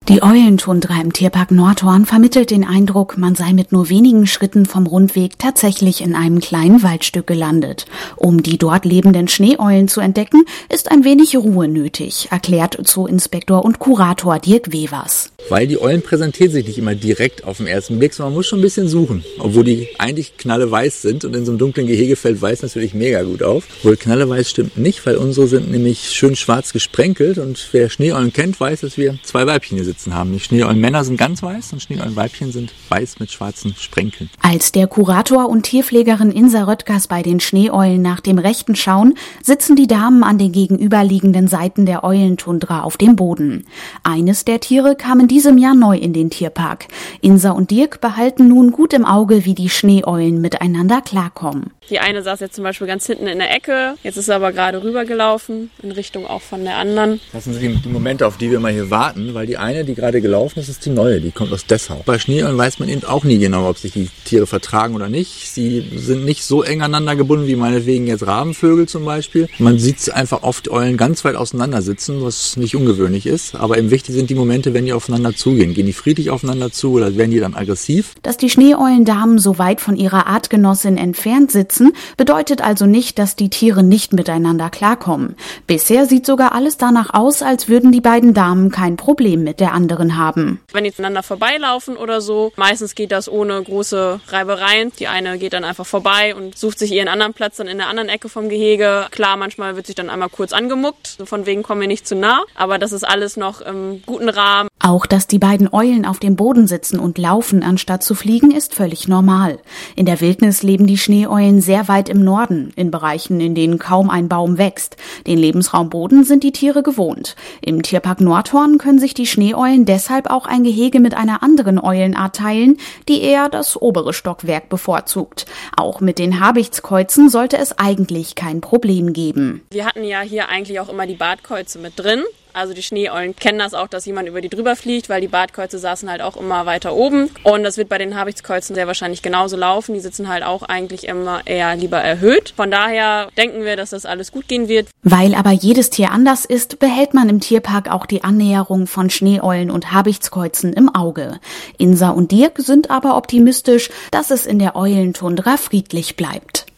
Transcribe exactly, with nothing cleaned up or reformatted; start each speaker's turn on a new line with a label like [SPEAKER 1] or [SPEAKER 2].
[SPEAKER 1] Die Eulentundra im Tierpark Nordhorn vermittelt den Eindruck, man sei mit nur wenigen Schritten vom Rundweg tatsächlich in einem kleinen Waldstück gelandet. Um die dort lebenden Schneeeulen zu entdecken, ist ein wenig Ruhe nötig, erklärt Zoo-Inspektor und Kurator Dirk Wevers.
[SPEAKER 2] Weil die Eulen präsentieren sich nicht immer direkt auf den ersten Blick, sondern man muss schon ein bisschen suchen. Obwohl die eigentlich knalleweiß sind und in so einem dunklen Gehege fällt weiß natürlich mega gut auf. Wohl knalleweiß stimmt nicht, weil unsere sind nämlich schön schwarz gesprenkelt und wer Schneeeulen kennt, weiß, dass wir zwei Weibchen hier sitzen haben. Die Schneeeulenmänner sind ganz weiß und Schneeeulenweibchen sind weiß mit schwarzen Sprenkeln.
[SPEAKER 1] Als der Kurator und Tierpflegerin Insa Röttgers bei den Schneeeulen nach dem Rechten schauen, sitzen die Damen an den gegenüberliegenden Seiten der Eulentundra auf dem Boden. Eines der Tiere kam in diesem Jahr neu in den Tierpark. Insa und Dirk behalten nun gut im Auge, wie die Schneeeulen miteinander klarkommen.
[SPEAKER 3] Die eine saß jetzt zum Beispiel ganz hinten in der Ecke, jetzt ist sie aber gerade rübergelaufen, in Richtung auch von der anderen.
[SPEAKER 2] Das sind die, die Momente, auf die wir mal hier warten, weil die eine, die gerade gelaufen ist, ist die neue, die kommt aus Dessau. Bei Schneeeulen weiß man eben auch nie genau, ob sich die Tiere vertragen oder nicht. Sie sind nicht so eng aneinander gebunden wie meinetwegen jetzt Rabenvögel zum Beispiel. Man sieht einfach oft Eulen ganz weit auseinander sitzen, was nicht ungewöhnlich ist, aber eben wichtig sind die Momente, wenn die aufeinander zugehen. Gehen die friedlich aufeinander zu oder werden die dann aggressiv?
[SPEAKER 1] Dass die Schneeeulendamen so weit von ihrer Artgenossin entfernt sitzen, bedeutet also nicht, dass die Tiere nicht miteinander klarkommen. Bisher sieht sogar alles danach aus, als würden die beiden Damen kein Problem mit der anderen haben.
[SPEAKER 3] Wenn die aneinander vorbeilaufen oder so, meistens geht das ohne große Reibereien. Die eine geht dann einfach vorbei und sucht sich ihren anderen Platz dann in der anderen Ecke vom Gehege. Klar, manchmal wird sich dann einmal kurz angemuckt, von wegen kommen wir nicht zu nah, aber das ist alles noch im guten Rahmen.
[SPEAKER 1] Auch, dass die beiden Eulen auf dem Boden sitzen und laufen, anstatt zu fliegen, ist völlig normal. In der Wildnis leben die Schneeeulen sehr weit im Norden, in Bereichen, in denen kaum ein Baum wächst. Den Lebensraum Boden sind die Tiere gewohnt. Im Tierpark Nordhorn können sich die Schneeeulen deshalb auch ein Gehege mit einer anderen Eulenart teilen, die eher das obere Stockwerk bevorzugt. Auch mit den Habichtskäuzen sollte es eigentlich kein Problem geben.
[SPEAKER 3] Wir hatten ja hier eigentlich auch immer die Bartkäuze mit drin. Also die Schneeeulen kennen das auch, dass jemand über die drüber fliegt, weil die Bartkäuze saßen halt auch immer weiter oben. Und das wird bei den Habichtskäuzen sehr wahrscheinlich genauso laufen. Die sitzen halt auch eigentlich immer eher lieber erhöht. Von daher denken wir, dass das alles gut gehen wird.
[SPEAKER 1] Weil aber jedes Tier anders ist, behält man im Tierpark auch die Annäherung von Schneeeulen und Habichtskäuzen im Auge. Insa und Dirk sind aber optimistisch, dass es in der Eulentundra friedlich bleibt.